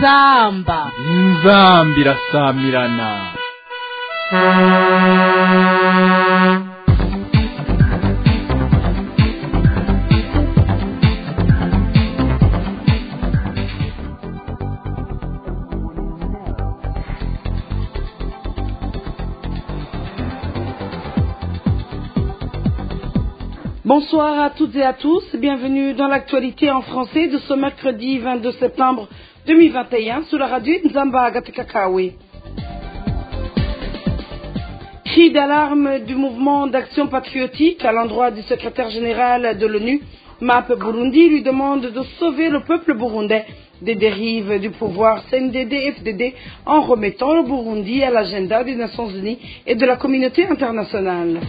inzamba irasamirana. Bonsoir à toutes et à tous, bienvenue dans l'actualité en français de ce mercredi 22 septembre 2021 sur la radio Nzamba Gatekakawe. Cri d'alarme du mouvement d'action patriotique à l'endroit du secrétaire général de l'ONU, MAP Burundi, lui demande de sauver le peuple burundais des dérives du pouvoir CNDD-FDD en remettant le Burundi à l'agenda des Nations Unies et de la communauté internationale.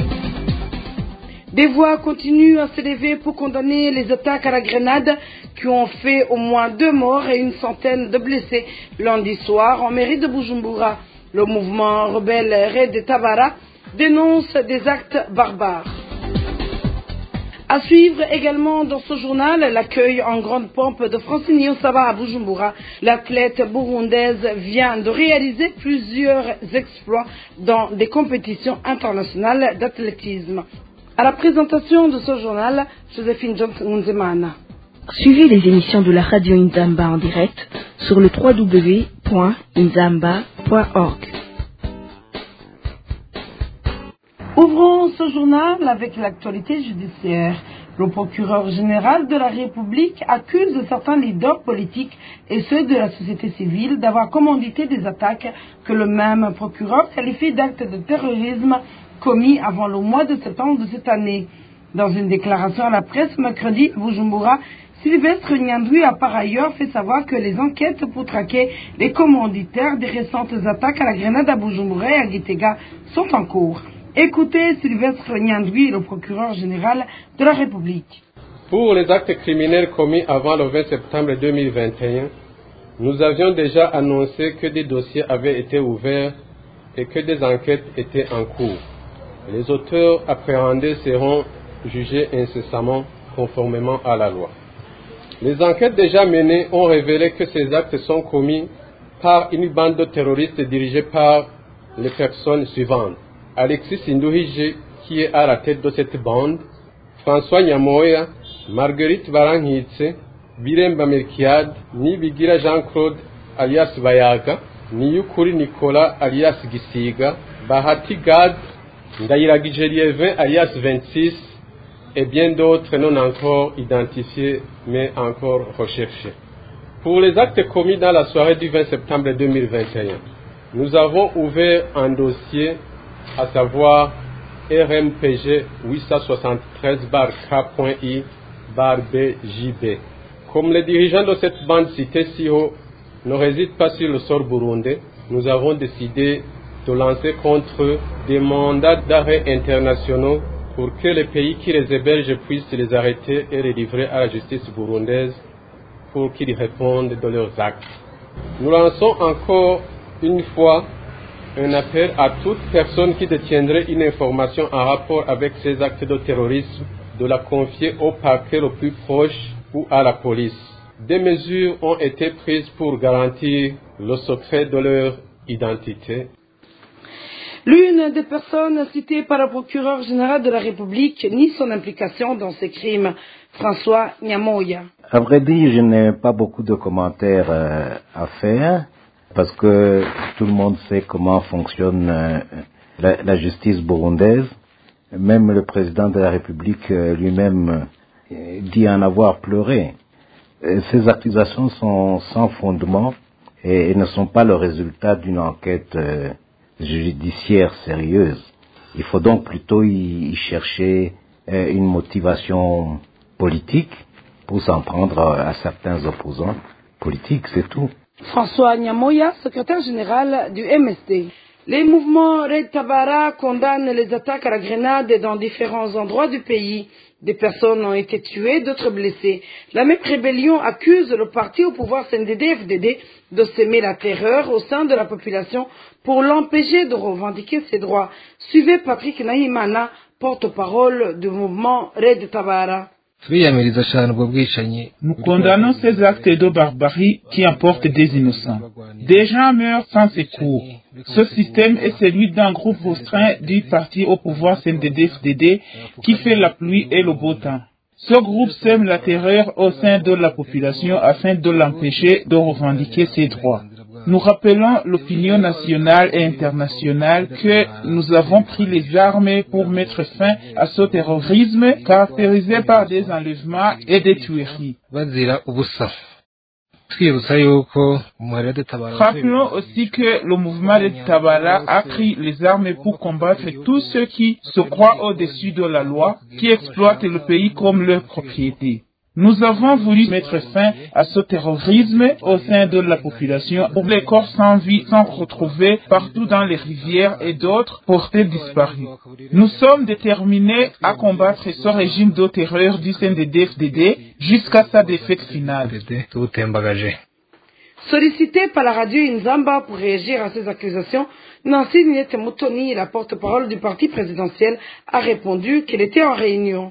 Des voix continuent à s'élever pour condamner les attaques à la grenade qui ont fait au moins 2 morts et une centaine de blessés lundi soir en mairie de Bujumbura. Le mouvement rebelle Red Tabara dénonce des actes barbares. À suivre également dans ce journal l'accueil en grande pompe de Francine Yosaba à Bujumbura. L'athlète burundaise vient de réaliser plusieurs exploits dans des compétitions internationales d'athlétisme. À la présentation de ce journal, Joséphine Jones-Nzemana. Suivez les émissions de la radio Nzamba en direct sur le www.nzamba.org. Ouvrons ce journal avec l'actualité judiciaire. Le procureur général de la République accuse certains leaders politiques et ceux de la société civile d'avoir commandité des attaques que le même procureur qualifie d'actes de terrorisme commis avant le mois de septembre de cette année. Dans une déclaration à la presse mercredi à Bujumbura, Sylvestre Nyandwi a par ailleurs fait savoir que les enquêtes pour traquer les commanditaires des récentes attaques à la grenade à Bujumbura et à Gitega sont en cours. Écoutez Sylvestre Nyandwi, le procureur général de la République. Pour les actes criminels commis avant le 20 septembre 2021, nous avions déjà annoncé que des dossiers avaient été ouverts et que des enquêtes étaient en cours. Les auteurs appréhendés seront jugés incessamment conformément à la loi. Les enquêtes déjà menées ont révélé que ces actes sont commis par une bande terroriste dirigée par les personnes suivantes. Alexis Nduhije, qui est à la tête de cette bande, François Nyamoya, Marguerite Barankitse, Biremba Melchiade, Nibigira Jean-Claude alias Bayaga, Niyukuri Nicolas alias Gisiga, Bahati Gad, Ndayiragije Lievin alias 26 et bien d'autres non encore identifiés mais encore recherchés. Pour les actes commis dans la soirée du 20 septembre 2021, nous avons ouvert un dossier, à savoir RMPG 873-K.I-BJB. Comme les dirigeants de cette bande citée si haut ne résident pas sur le sol burundais, nous avons décidé de lancer contre eux des mandats d'arrêt internationaux pour que les pays qui les hébergent puissent les arrêter et les livrer à la justice burundaise pour qu'ils répondent de leurs actes. Nous lançons encore une fois un appel à toute personne qui détiendrait une information en rapport avec ces actes de terrorisme de la confier au parquet le plus proche ou à la police. Des mesures ont été prises pour garantir le secret de leur identité. L'une des personnes citées par le procureur général de la République nie son implication dans ces crimes, François Nyamoya. À vrai dire, je n'ai pas beaucoup de commentaires à faire parce que tout le monde sait comment fonctionne la justice burundaise. Même le président de la République lui-même dit en avoir pleuré. Ces accusations sont sans fondement et ne sont pas le résultat d'une enquête judiciaire sérieuse. Il faut donc plutôt y chercher une motivation politique pour s'en prendre à certains opposants politiques, c'est tout. François Nyamoya, secrétaire général du MSD. Les mouvements Red Tabara condamnent les attaques à la grenade dans différents endroits du pays. Des personnes ont été tuées, d'autres blessées. La même rébellion accuse le parti au pouvoir CNDD-FDD de semer la terreur au sein de la population pour l'empêcher de revendiquer ses droits. Suivez Patrick Nahimana, porte-parole du mouvement Red Tabara. Nous condamnons ces actes de barbarie qui emportent des innocents. Des gens meurent sans secours. Ce système est celui d'un groupe restreint du parti au pouvoir CNDD-FDD qui fait la pluie et le beau temps. Ce groupe sème la terreur au sein de la population afin de l'empêcher de revendiquer ses droits. Nous rappelons l'opinion nationale et internationale que nous avons pris les armes pour mettre fin à ce terrorisme caractérisé par des enlèvements et des tueries. Rappelons aussi que le mouvement de Tabara a pris les armes pour combattre tous ceux qui se croient au-dessus de la loi, qui exploitent le pays comme leur propriété. Nous avons voulu mettre fin à ce terrorisme au sein de la population pour les corps sans vie sont retrouvés partout dans les rivières et d'autres portés disparus. Nous sommes déterminés à combattre ce régime de terreur du CNDD-FDD jusqu'à sa défaite finale. Sollicité par la radio Inzamba pour réagir à ces accusations, Nancy Niette Moutoni, la porte-parole du parti présidentiel, a répondu qu'elle était en réunion.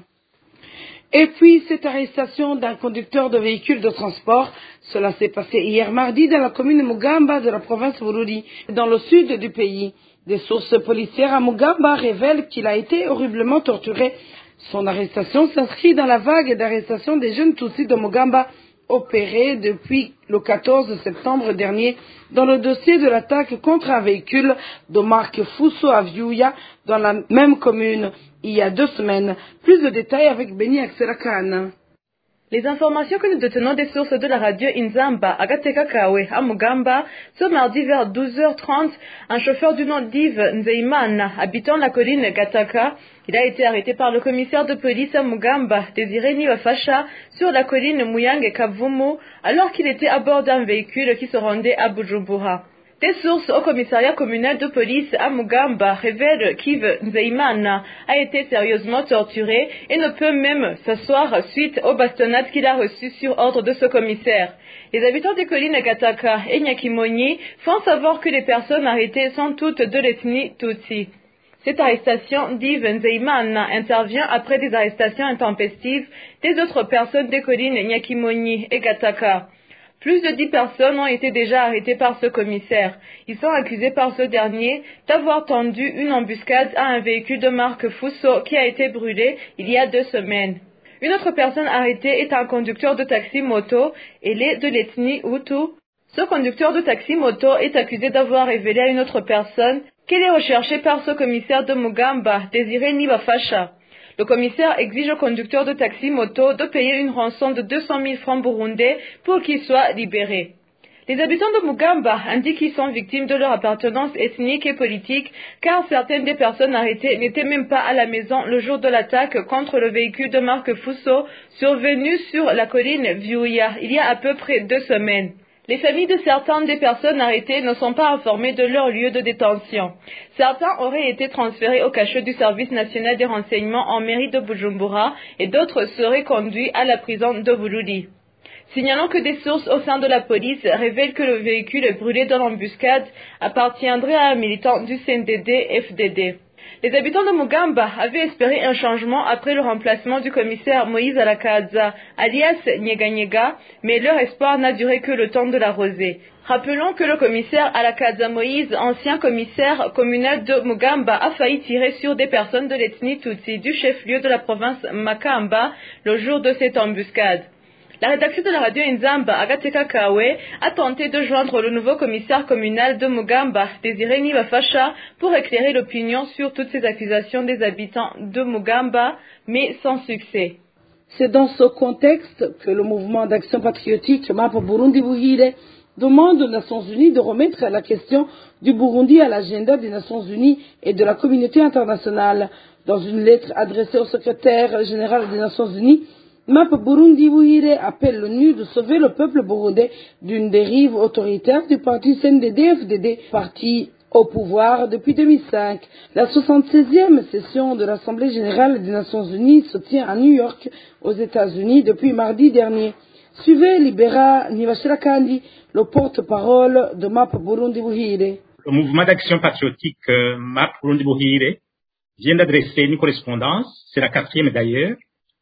Et puis, cette arrestation d'un conducteur de véhicule de transport, cela s'est passé hier mardi dans la commune Mugamba de la province Bururi, dans le sud du pays. Des sources policières à Mugamba révèlent qu'il a été horriblement torturé. Son arrestation s'inscrit dans la vague d'arrestation des jeunes Tutsis de Mugamba opérée depuis le 14 septembre dernier dans le dossier de l'attaque contre un véhicule de marque Fuso à Viuya dans la même commune. Il y a 2 semaines. Plus de détails avec Beni Axelakan. Les informations que nous détenons des sources de la radio Inzamba à Gatekakawe, à Mugamba, ce mardi vers 12h30, un chauffeur du nom d'Yves Nzeimana, habitant la colline Gataka, il a été arrêté par le commissaire de police à Mugamba, Désiré Niwafasha, sur la colline Muyang et Kavumu, alors qu'il était à bord d'un véhicule qui se rendait à Bujumbura. Des sources au commissariat communal de police à Mugamba révèlent qu'Yves Nzeimana a été sérieusement torturé et ne peut même s'asseoir suite aux bastonnades qu'il a reçues sur ordre de ce commissaire. Les habitants des collines Gataka et Nyakimoni font savoir que les personnes arrêtées sont toutes de l'ethnie Tutsi. Cette arrestation d'Yves Nzeimana intervient après des arrestations intempestives des autres personnes des collines Nyakimoni et Gataka. Plus de 10 personnes ont été déjà arrêtées par ce commissaire. Ils sont accusés par ce dernier d'avoir tendu une embuscade à un véhicule de marque Fuso qui a été brûlé il y a 2 semaines. Une autre personne arrêtée est un conducteur de taxi-moto, elle est de l'ethnie Hutu. Ce conducteur de taxi-moto est accusé d'avoir révélé à une autre personne qu'elle est recherchée par ce commissaire de Mugamba, Désiré Niwafasha. Le commissaire exige au conducteur de taxi-moto de payer une rançon de 200 000 francs burundais pour qu'il soit libéré. Les habitants de Mugamba indiquent qu'ils sont victimes de leur appartenance ethnique et politique, car certaines des personnes arrêtées n'étaient même pas à la maison le jour de l'attaque contre le véhicule de marque Fuso survenu sur la colline Viuya il y a à peu près 2 semaines. Les familles de certaines des personnes arrêtées ne sont pas informées de leur lieu de détention. Certains auraient été transférés au cachot du service national des renseignements en mairie de Bujumbura et d'autres seraient conduits à la prison de Bururi. Signalons que des sources au sein de la police révèlent que le véhicule brûlé dans l'embuscade appartiendrait à un militant du CNDD-FDD. Les habitants de Mugamba avaient espéré un changement après le remplacement du commissaire Moïse Alakaza, alias Nyega, mais leur espoir n'a duré que le temps de la rosée. Rappelons que le commissaire Alakaza Moïse, ancien commissaire communal de Mugamba, a failli tirer sur des personnes de l'ethnie Tutsi du chef-lieu de la province Makamba le jour de cette embuscade. La rédaction de la radio Inzamba, Agateka Kawe, a tenté de joindre le nouveau commissaire communal de Mugamba, Désiré Niwafasha, pour éclairer l'opinion sur toutes ces accusations des habitants de Mugamba, mais sans succès. C'est dans ce contexte que le mouvement d'action patriotique MAP Burundi Buhire demande aux Nations Unies de remettre la question du Burundi à l'agenda des Nations Unies et de la communauté internationale. Dans une lettre adressée au secrétaire général des Nations Unies, MAP Burundi Buhire appelle l'ONU de sauver le peuple burundais d'une dérive autoritaire du parti CNDD-FDD, parti au pouvoir depuis 2005. La 76e session de l'Assemblée générale des Nations Unies se tient à New York, aux États-Unis, depuis mardi dernier. Suivez Libera Nivashilakandi, le porte-parole de MAP Burundi Buhire. Le mouvement d'action patriotique MAP Burundi Buhire vient d'adresser une correspondance, c'est la 4e d'ailleurs,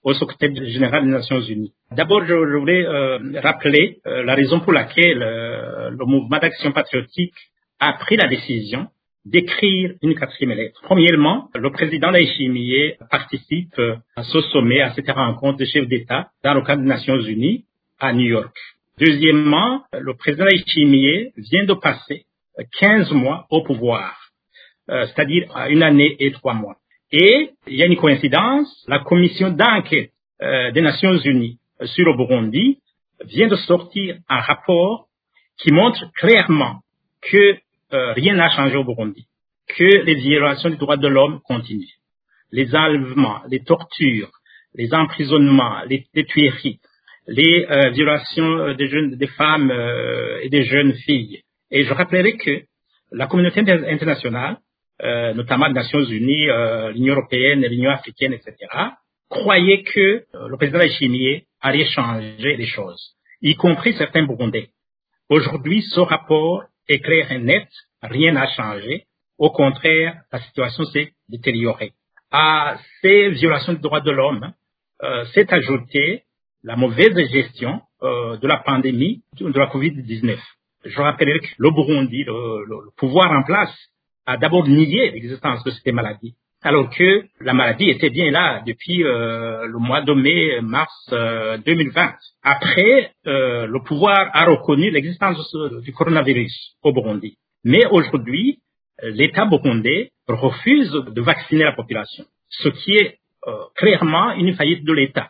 au secrétaire général des Nations Unies. D'abord, je voulais rappeler la raison pour laquelle le mouvement d'action patriotique a pris la décision d'écrire une 4e lettre. Premièrement, le président Ndayishimiye participe à ce sommet, à cette rencontre des chefs d'État dans le cadre des Nations Unies à New York. Deuxièmement, le président Ndayishimiye vient de passer 15 mois au pouvoir, c'est-à-dire 1 année et 3 mois. Et il y a une coïncidence, la commission d'enquête des Nations Unies sur le Burundi vient de sortir un rapport qui montre clairement que rien n'a changé au Burundi, que les violations des droits de l'homme continuent. Les enlèvements, les tortures, les emprisonnements, les tueries, les violations des femmes et des jeunes filles. Et je rappellerai que la communauté internationale, notamment les Nations Unies, l'Union européenne, l'Union africaine, etc., croyaient que le président Ndayishimiye allait changer les choses, y compris certains Burundais. Aujourd'hui, ce rapport est clair et net, rien n'a changé. Au contraire, la situation s'est détériorée. À ces violations des droits de l'homme s'est ajoutée la mauvaise gestion de la pandémie de la Covid-19. Je rappellerai que le Burundi, le pouvoir en place, a d'abord nié l'existence de cette maladie, alors que la maladie était bien là depuis le mois de mai-mars 2020. Après, le pouvoir a reconnu l'existence du coronavirus au Burundi. Mais aujourd'hui, l'État burundais refuse de vacciner la population, ce qui est clairement une faillite de l'État.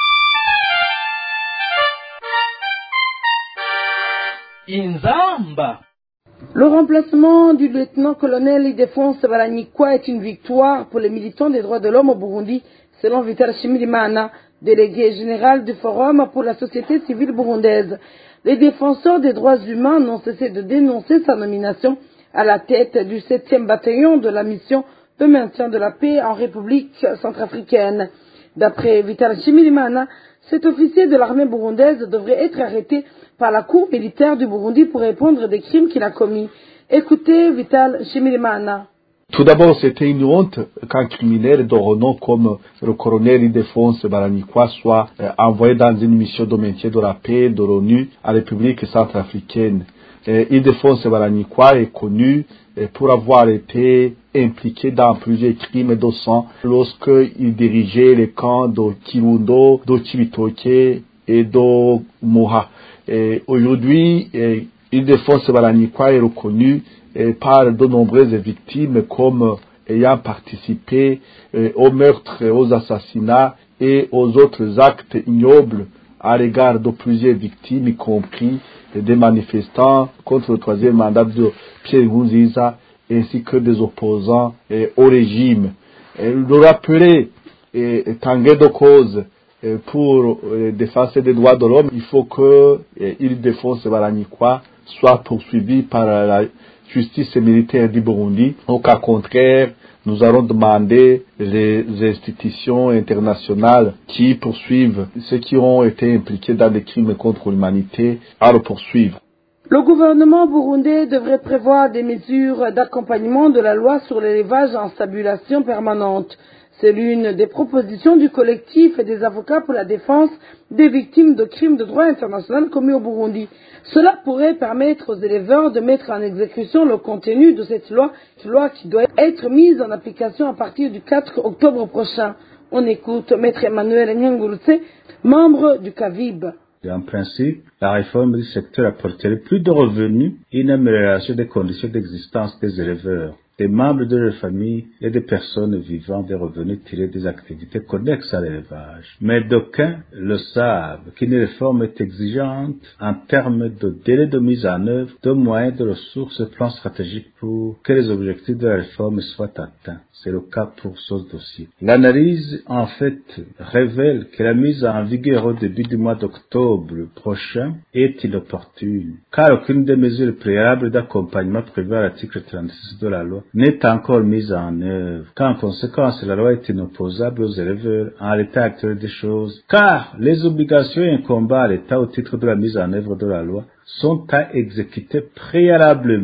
Inzamba. Le remplacement du lieutenant-colonel Ildefonse Baranyikwa est une victoire pour les militants des droits de l'homme au Burundi, selon Vital Shimirimana, délégué général du Forum pour la société civile burundaise. Les défenseurs des droits humains n'ont cessé de dénoncer sa nomination à la tête du 7e bataillon de la mission de maintien de la paix en République centrafricaine. D'après Vital Shimirimana, cet officier de l'armée burundaise devrait être arrêté par la cour militaire du Burundi pour répondre des crimes qu'il a commis. Écoutez Vital Shimirimana. Tout d'abord, c'était une honte qu'un criminel de renom comme le colonel Ildefonse Baranyikwa soit envoyé dans une mission de maintien de la paix de l'ONU en République centrafricaine. Ildefonse Baranyikwa est connu pour avoir été impliqué dans plusieurs crimes de sang lorsqu'il dirigeait les camps de Kirundo, de Cibitoke et de Moha. Aujourd'hui, Ildefonse Baranyikwa est reconnu par de nombreuses victimes comme ayant participé aux meurtres, aux assassinats et aux autres actes ignobles à l'égard de plusieurs victimes, y compris des manifestants contre le 3e mandat de Pierre Nkurunziza ainsi que des opposants au régime. Le rappeler tanguer de cause pour défense des droits de l'homme, il faut que Ildefonse Baranyikwa soit poursuivi par la justice militaire du Burundi. Au cas contraire, nous allons demander les institutions internationales qui poursuivent ceux qui ont été impliqués dans des crimes contre l'humanité à le poursuivre. Le gouvernement burundais devrait prévoir des mesures d'accompagnement de la loi sur l'élevage en stabulation permanente. C'est l'une des propositions du collectif et des avocats pour la défense des victimes de crimes de droit international commis au Burundi. Cela pourrait permettre aux éleveurs de mettre en exécution le contenu de cette loi qui doit être mise en application à partir du 4 octobre prochain. On écoute Maître Emmanuel Nyangurutse, membre du CAVIB. En principe, la réforme du secteur apporterait plus de revenus et une amélioration des conditions d'existence des éleveurs, des membres de leur famille et des personnes vivant des revenus tirés des activités connexes à l'élevage. Mais d'aucuns le savent qu'une réforme est exigeante en termes de délai de mise en œuvre, de moyens, de ressources et plans stratégiques pour que les objectifs de la réforme soient atteints. C'est le cas pour ce dossier. L'analyse, en fait, révèle que la mise en vigueur au début du mois d'octobre prochain est inopportune, car aucune des mesures préalables d'accompagnement prévues à l'article 36 de la loi n'est encore mise en œuvre. En conséquence, la loi est inopposable aux éleveurs en l'état actuel des choses, car les obligations incombant à l'État au titre de la mise en œuvre de la loi sont à exécuter préalablement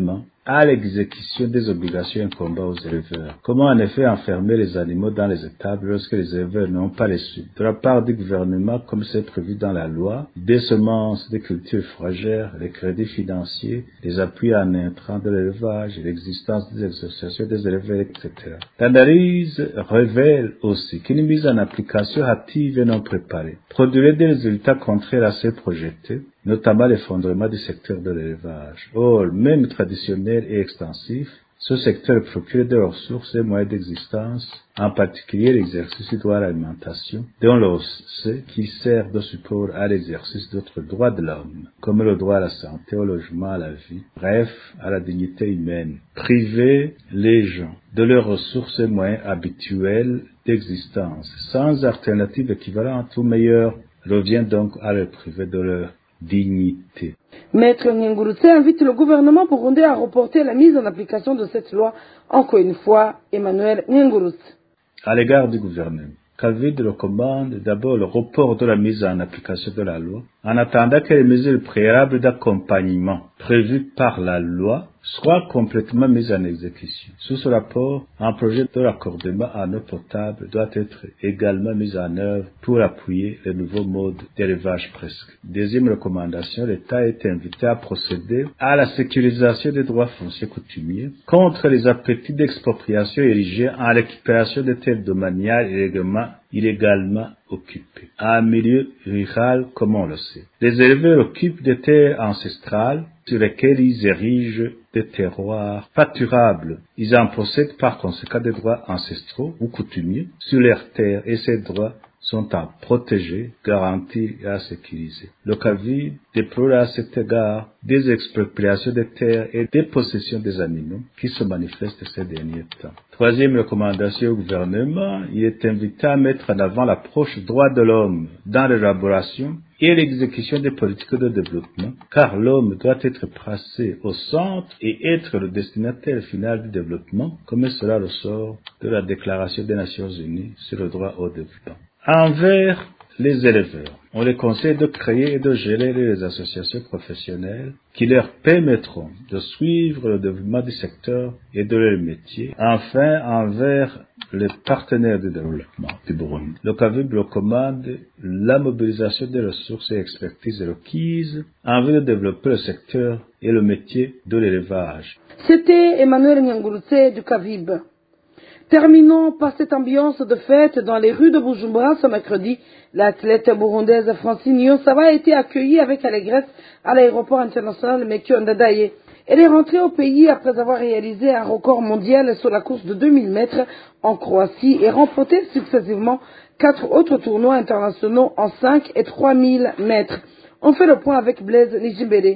à l'exécution des obligations incombant aux éleveurs. Comment en effet enfermer les animaux dans les étables lorsque les éleveurs n'ont pas reçu de la part du gouvernement, comme c'est prévu dans la loi, des semences, des cultures fourragères, les crédits financiers, les appuis en intrants de l'élevage, l'existence des associations des éleveurs, etc. L'analyse révèle aussi qu'une mise en application hâtive et non préparée produirait des résultats contraires à ceux projetés, notamment l'effondrement du secteur de l'élevage. Or, même traditionnel et extensif, ce secteur procure des ressources et moyens d'existence, en particulier l'exercice du droit à l'alimentation, dont l'on sait qu'il sert de support à l'exercice d'autres droits de l'homme, comme le droit à la santé, au logement, à la vie, bref, à la dignité humaine. Priver les gens de leurs ressources et moyens habituels d'existence, sans alternative équivalente ou meilleure, revient donc à les priver de leur dignité. Maître Ngengurutse invite le gouvernement burundais à reporter la mise en application de cette loi. Encore une fois, Emmanuel Ngengurutse. À l'égard du gouvernement, Calvid recommande d'abord le report de la mise en application de la loi, en attendant que les mesures préalables d'accompagnement prévues par la loi soient complètement mises en exécution. Sous ce rapport, un projet de raccordement en eau potable doit être également mis en œuvre pour appuyer les nouveaux modes d'élevage presque. Deuxième recommandation, l'État est invité à procéder à la sécurisation des droits fonciers coutumiers contre les appétits d'expropriation érigés en récupération de terres domaniales illégalement occupées. En milieu rural, comme on le sait, les éleveurs occupent des terres ancestrales sur lesquelles ils érigent des terroirs pâturables. Ils en possèdent par conséquent des droits ancestraux ou coutumiers sur leurs terres et ces droits sont à protéger, garantir et à sécuriser. Le CAVID déplore à cet égard des expropriations de terres et des possessions des animaux qui se manifestent ces derniers temps. Troisième recommandation au gouvernement, il est invité à mettre en avant l'approche droit de l'homme dans l'élaboration et l'exécution des politiques de développement, car l'homme doit être placé au centre et être le destinataire final du développement, comme cela ressort de la Déclaration des Nations Unies sur le droit au développement. Envers les éleveurs, on les conseille de créer et de gérer les associations professionnelles qui leur permettront de suivre le développement du secteur et de leur métier. Enfin, envers les partenaires du développement du Burundi, le CAVIB recommande la mobilisation des ressources et expertises requises en vue de développer le secteur et le métier de l'élevage. C'était Emmanuel Ngengurutse du CAVIB. Terminons par cette ambiance de fête dans les rues de Bujumbura ce mercredi. L'athlète burundaise Francine Niyonsaba a été accueillie avec allégresse à l'aéroport international Melchior Ndadaye. Elle est rentrée au pays après avoir réalisé un record mondial sur la course de 2000 mètres en Croatie et remporté successivement 4 autres tournois internationaux en 5 et 3000 mètres. On fait le point avec Blaise Nijimbele.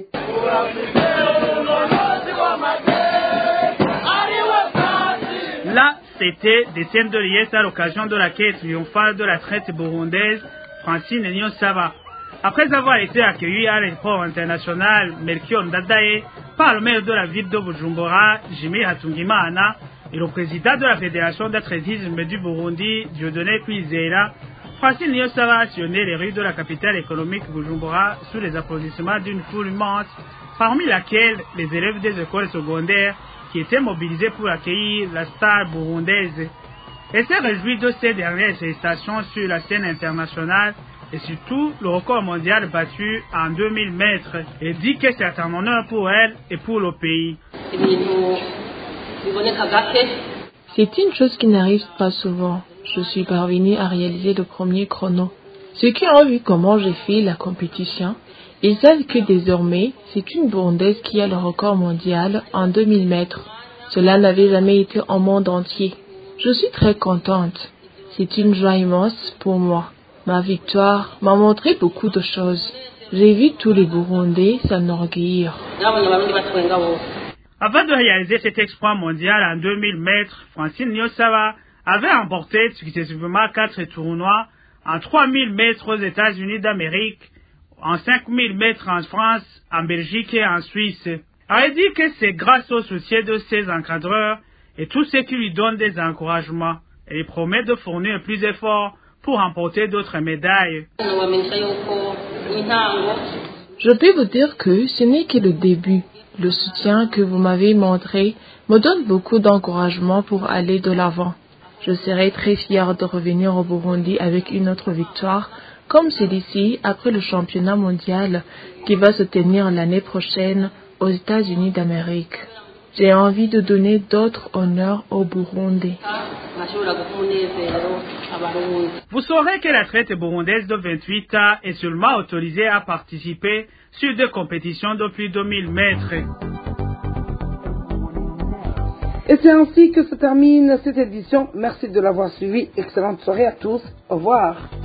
Là, c'était des scènes de liesse à l'occasion de la quête triomphale de la traite burundaise Francine Niyonsaba. Après avoir été accueillie à l'aéroport international Melchior Ndadaye par le maire de la ville de Bujumbura, Jimmy Hatungimana, et le président de la Fédération d'athlétisme du Burundi, Dieudonné Kwizera, Francine Niyonsaba a sillonné les rues de la capitale économique Bujumbura sous les applaudissements d'une foule immense, parmi laquelle les élèves des écoles secondaires qui étaient mobilisés pour accueillir la star burundaise. Elle s'est réjouie de ces dernières félicitations sur la scène internationale et surtout le record mondial battu en 2000 mètres et dit que c'est un honneur pour elle et pour le pays. C'est une chose qui n'arrive pas souvent. Je suis parvenue à réaliser le premier chrono. Ceux qui ont vu comment j'ai fait la compétition, ils savent que désormais, c'est une Burundaise qui a le record mondial en 2000 mètres. Cela n'avait jamais été au monde entier. Je suis très contente. C'est une joie immense pour moi. Ma victoire m'a montré beaucoup de choses. J'ai vu tous les Burundais s'enorgueillir. Avant de réaliser cet exploit mondial en 2000 mètres, Francine Niyonsaba avait remporté successivement 4 tournois en 3000 mètres aux États-Unis d'Amérique, en 5000 mètres en France, en Belgique et en Suisse. Elle dit que c'est grâce au soutien de ses encadreurs et tous ceux qui lui donnent des encouragements. Elle promet de fournir plus d'efforts pour remporter d'autres médailles. Je peux vous dire que ce n'est que le début. Le soutien que vous m'avez montré me donne beaucoup d'encouragement pour aller de l'avant. Je serai très fière de revenir au Burundi avec une autre victoire, comme celui-ci après le championnat mondial qui va se tenir l'année prochaine aux États-Unis d'Amérique. J'ai envie de donner d'autres honneurs au Burundi. Vous saurez que l'athlète burundaise de 28 ans est seulement autorisée à participer sur 2 compétitions de plus de 1000 mètres. Et c'est ainsi que se termine cette édition. Merci de l'avoir suivi. Excellente soirée à tous. Au revoir.